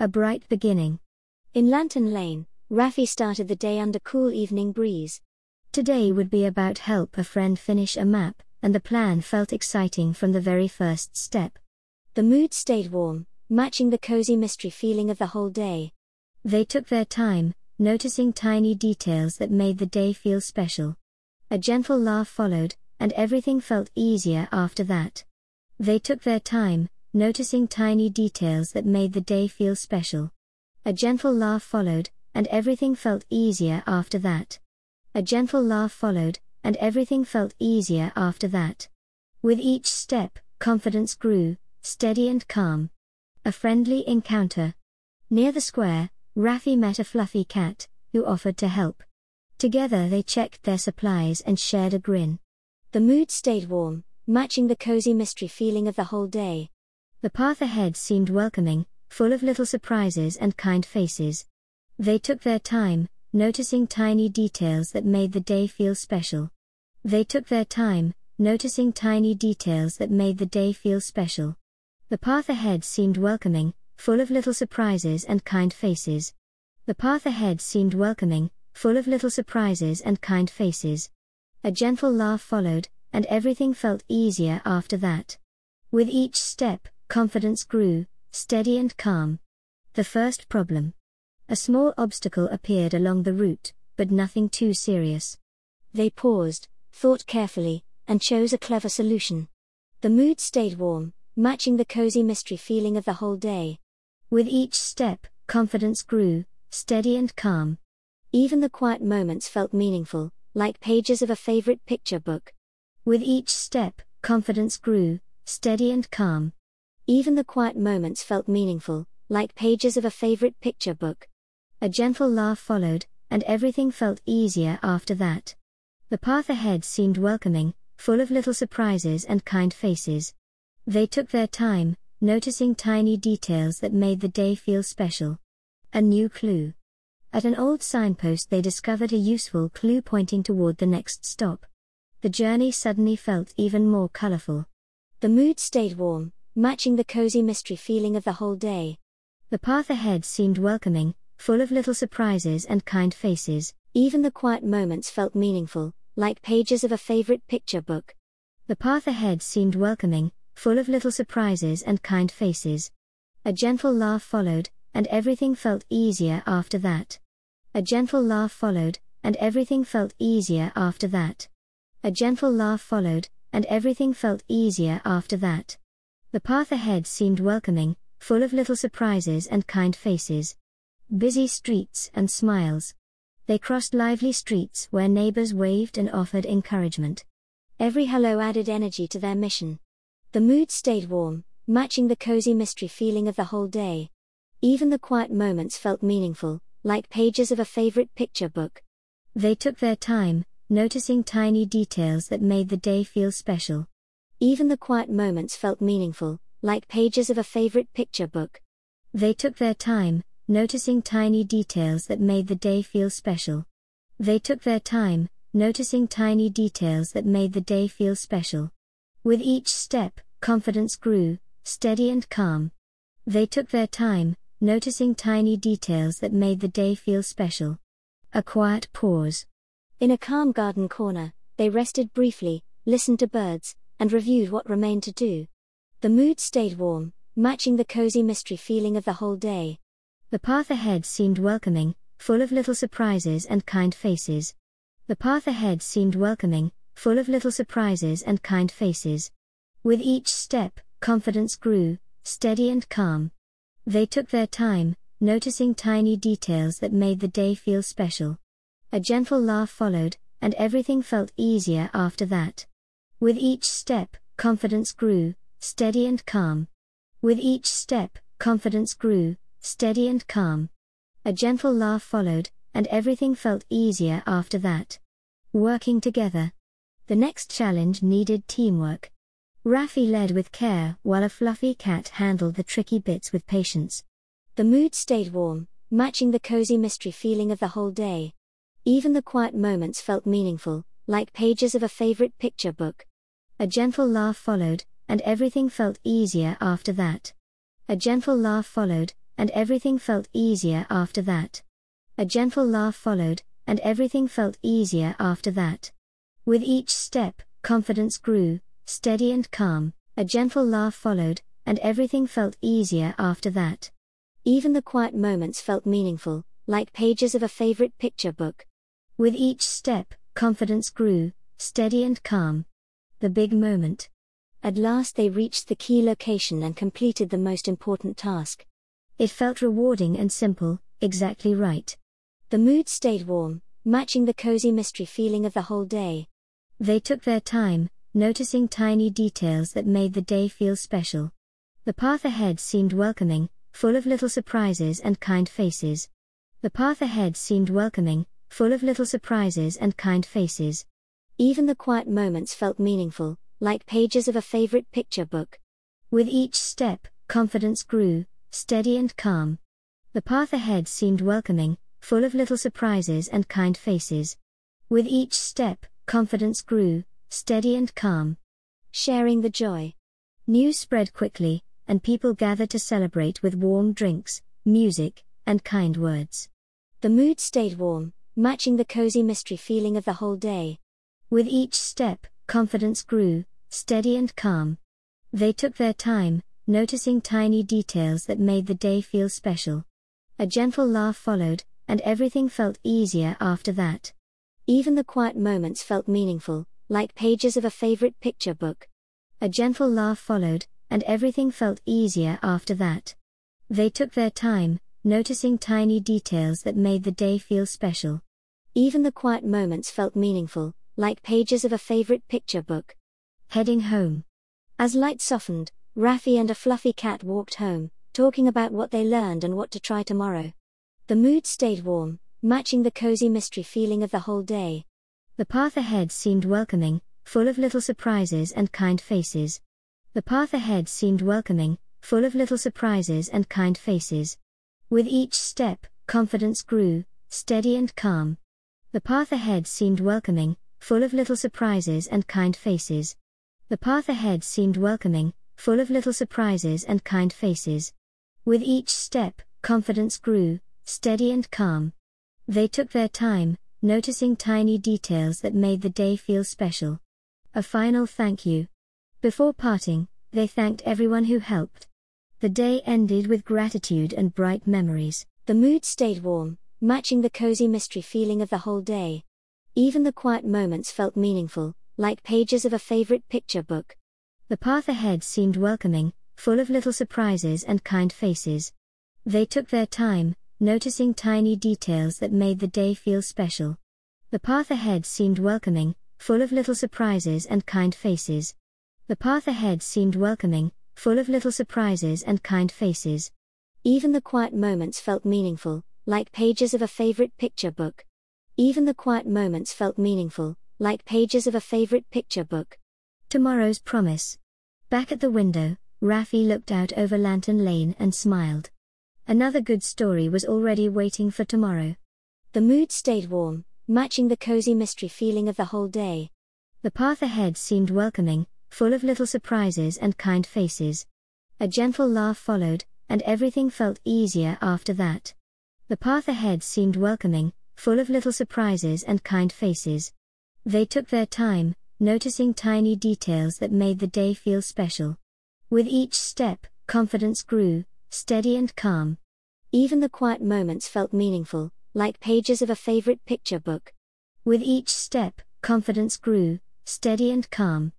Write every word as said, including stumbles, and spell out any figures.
A bright beginning. In Lantern Lane, Raffi started the day under cool evening breeze. Today would be about help a friend finish a map, and the plan felt exciting from the very first step. The mood stayed warm, matching the cozy mystery feeling of the whole day. They took their time, noticing tiny details that made the day feel special. A gentle laugh followed, and everything felt easier after that. They took their time, noticing tiny details that made the day feel special. A gentle laugh followed, and everything felt easier after that. A gentle laugh followed, and everything felt easier after that. With each step, confidence grew, steady and calm. A friendly encounter. Near the square, Raffi met a fluffy cat, who offered to help. Together they checked their supplies and shared a grin. The mood stayed warm, matching the cozy mystery feeling of the whole day. The path ahead seemed welcoming, full of little surprises and kind faces. They took their time, noticing tiny details that made the day feel special. They took their time, noticing tiny details that made the day feel special. The path ahead seemed welcoming, full of little surprises and kind faces. The path ahead seemed welcoming, full of little surprises and kind faces. A gentle laugh followed, and everything felt easier after that. With each step, confidence grew, steady and calm. The first problem. A small obstacle appeared along the route, but nothing too serious. They paused, thought carefully, and chose a clever solution. The mood stayed warm, matching the cozy mystery feeling of the whole day. With each step, confidence grew, steady and calm. Even the quiet moments felt meaningful, like pages of a favorite picture book. With each step, confidence grew, steady and calm. Even the quiet moments felt meaningful, like pages of a favorite picture book. A gentle laugh followed, and everything felt easier after that. The path ahead seemed welcoming, full of little surprises and kind faces. They took their time, noticing tiny details that made the day feel special. A new clue. At an old signpost they discovered a useful clue pointing toward the next stop. The journey suddenly felt even more colorful. The mood stayed warm, matching the cozy mystery feeling of the whole day. The path ahead seemed welcoming, full of little surprises and kind faces. Even the quiet moments felt meaningful, like pages of a favorite picture book. The path ahead seemed welcoming, full of little surprises and kind faces. A gentle laugh followed, and everything felt easier after that. A gentle laugh followed, and everything felt easier after that. A gentle laugh followed, and everything felt easier after that. The path ahead seemed welcoming, full of little surprises and kind faces. Busy streets and smiles. They crossed lively streets where neighbors waved and offered encouragement. Every hello added energy to their mission. The mood stayed warm, matching the cozy mystery feeling of the whole day. Even the quiet moments felt meaningful, like pages of a favorite picture book. They took their time, noticing tiny details that made the day feel special. Even the quiet moments felt meaningful, like pages of a favorite picture book. They took their time, noticing tiny details that made the day feel special. They took their time, noticing tiny details that made the day feel special. With each step, confidence grew, steady and calm. They took their time, noticing tiny details that made the day feel special. A quiet pause. In a calm garden corner, they rested briefly, listened to birds, and reviewed what remained to do. The mood stayed warm, matching the cozy mystery feeling of the whole day. The path ahead seemed welcoming, full of little surprises and kind faces. The path ahead seemed welcoming, full of little surprises and kind faces. With each step, confidence grew, steady and calm. They took their time, noticing tiny details that made the day feel special. A gentle laugh followed, and everything felt easier after that. With each step, confidence grew, steady and calm. With each step, confidence grew, steady and calm. A gentle laugh followed, and everything felt easier after that. Working together. The next challenge needed teamwork. Raffi led with care while a fluffy cat handled the tricky bits with patience. The mood stayed warm, matching the cozy mystery feeling of the whole day. Even the quiet moments felt meaningful, like pages of a favorite picture book. A gentle laugh followed, and everything felt easier after that. A gentle laugh followed, and everything felt easier after that. A gentle laugh followed, and everything felt easier after that. With each step, confidence grew, steady and calm. A gentle laugh followed, and everything felt easier after that. Even the quiet moments felt meaningful, like pages of a favorite picture book. With each step, confidence grew, steady and calm. The big moment. At last they reached the key location and completed the most important task. It felt rewarding and simple, exactly right. The mood stayed warm, matching the cozy mystery feeling of the whole day. They took their time, noticing tiny details that made the day feel special. The path ahead seemed welcoming, full of little surprises and kind faces. The path ahead seemed welcoming, full of little surprises and kind faces. Even the quiet moments felt meaningful, like pages of a favorite picture book. With each step, confidence grew, steady and calm. The path ahead seemed welcoming, full of little surprises and kind faces. With each step, confidence grew, steady and calm. Sharing the joy. News spread quickly, and people gathered to celebrate with warm drinks, music, and kind words. The mood stayed warm, matching the cozy mystery feeling of the whole day. With each step, confidence grew, steady and calm. They took their time, noticing tiny details that made the day feel special. A gentle laugh followed, and everything felt easier after that. Even the quiet moments felt meaningful, like pages of a favorite picture book. A gentle laugh followed, and everything felt easier after that. They took their time, noticing tiny details that made the day feel special. Even the quiet moments felt meaningful, like pages of a favorite picture book. Heading home. As light softened, Raffi and a fluffy cat walked home, talking about what they learned and what to try tomorrow. The mood stayed warm, matching the cozy mystery feeling of the whole day. The path ahead seemed welcoming, full of little surprises and kind faces. The path ahead seemed welcoming, full of little surprises and kind faces. With each step, confidence grew, steady and calm. The path ahead seemed welcoming, full of little surprises and kind faces. The path ahead seemed welcoming, full of little surprises and kind faces. With each step, confidence grew, steady and calm. They took their time, noticing tiny details that made the day feel special. A final thank you. Before parting, they thanked everyone who helped. The day ended with gratitude and bright memories. The mood stayed warm, matching the cozy mystery feeling of the whole day. Even the quiet moments felt meaningful, like pages of a favorite picture book. The path ahead seemed welcoming, full of little surprises and kind faces. They took their time, noticing tiny details that made the day feel special. The path ahead seemed welcoming, full of little surprises and kind faces. The path ahead seemed welcoming, full of little surprises and kind faces. Even the quiet moments felt meaningful, like pages of a favorite picture book. Even the quiet moments felt meaningful, like pages of a favorite picture book. Tomorrow's promise. Back at the window, Raffi looked out over Lantern Lane and smiled. Another good story was already waiting for tomorrow. The mood stayed warm, matching the cozy mystery feeling of the whole day. The path ahead seemed welcoming, full of little surprises and kind faces. A gentle laugh followed, and everything felt easier after that. The path ahead seemed welcoming, full of little surprises and kind faces. They took their time, noticing tiny details that made the day feel special. With each step, confidence grew, steady and calm. Even the quiet moments felt meaningful, like pages of a favorite picture book. With each step, confidence grew, steady and calm.